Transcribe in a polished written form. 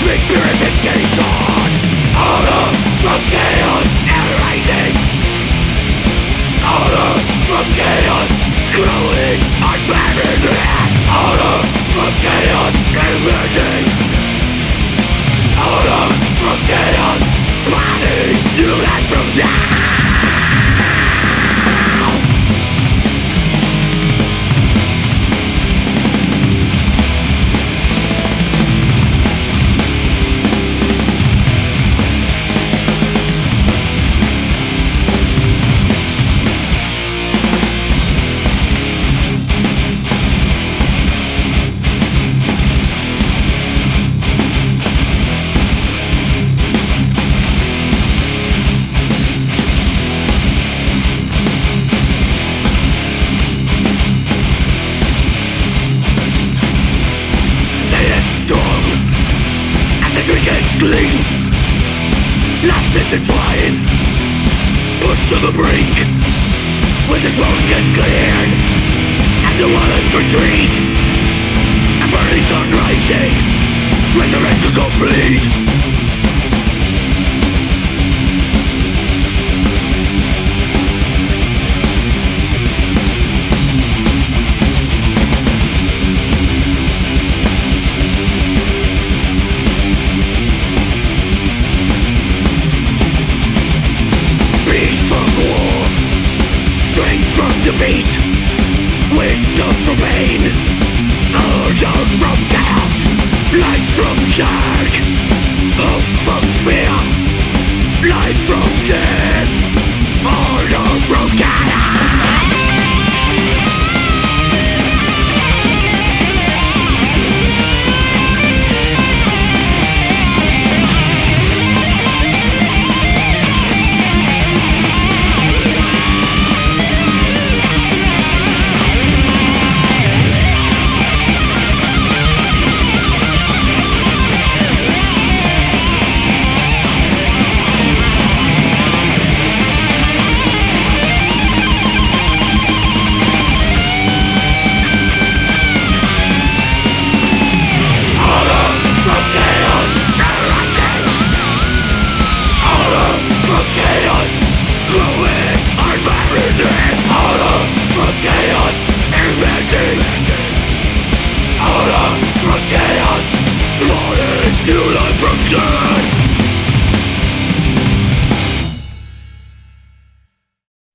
Purification, order from chaos, arising. Order from chaos, growing, unbearing wrath. Order from chaos, emerging. Order from chaos, smiling, you rise from down. Sleep, lost intertwined, pushed to the brink. When the smoke gets cleared and the waters retreat, a burning sun rising, resurrection complete. Defeat, wisdom from pain, order from chaos, light from dark.